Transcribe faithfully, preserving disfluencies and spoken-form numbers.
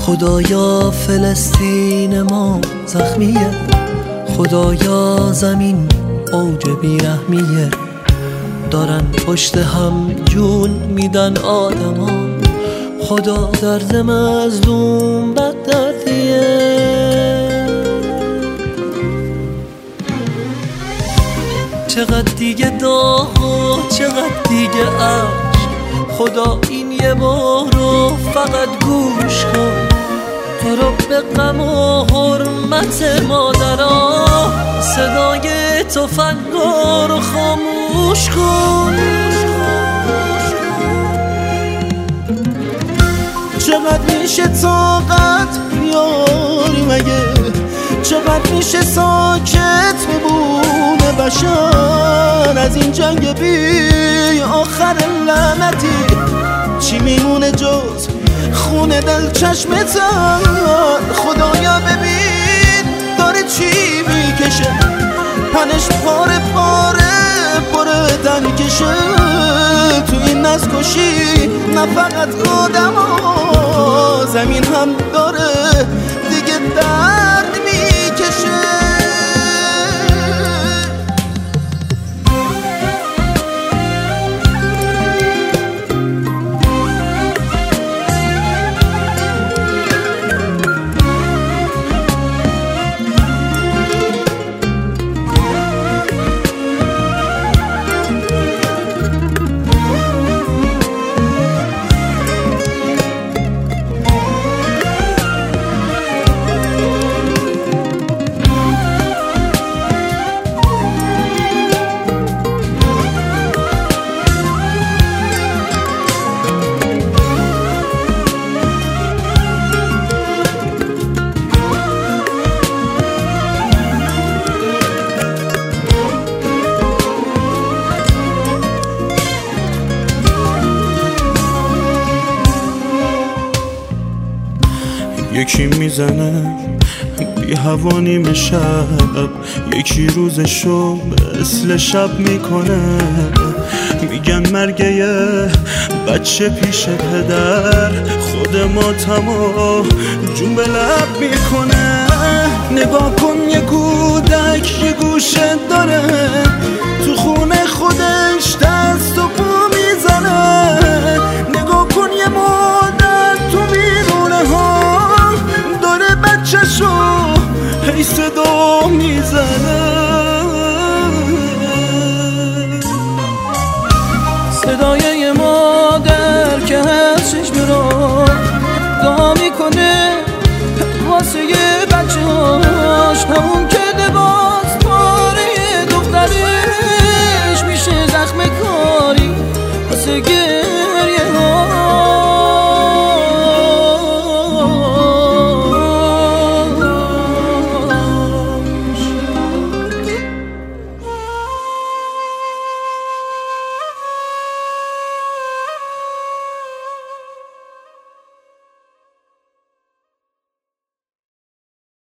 خدایا فلسطین ما زخمیه، خدایا زمین اوج بیرحمیه، دارن پشت هم جون میدن آدما، خدا درد مظلوم بد دردیه. چقدر دیگه داغ و چقدر دیگه عشق، خدا این یه بار رو فقط گوش کن، تو رو به غم و حرمت مادرها، صدای تفنگا رو خاموش کن. چقدر میشه طاقت بیاری مگه، چقدر میشه ساکت بمونه بشر از این جنگ بی آخر لعنتی؟ چی میمونه جز خون دل چشمتن؟ خدایا ببین داره چی میکشه، پنش پاره پاره بردن کشه تو این نسکشی. نه فقط آدم ها، زمین هم داره دیگه درد میکشه. یکی میزنه بی هوا نیمه شب، یکی روزشو مثل شب میکنه، میگن مرگ یه بچه پیش پدر، خود ماتمو جون به لب میکنه. نگاه کن یه کودک یه گوشه داره، تو خونه خودش دست و پا میزنه. نگاه کن یه مادر تو بیرونه ها داره بچه‌شو هی صدا میزنه. صدای یه مادر که از چشم رو دعا میکنه واسه یه بچه هاش، همون که لباس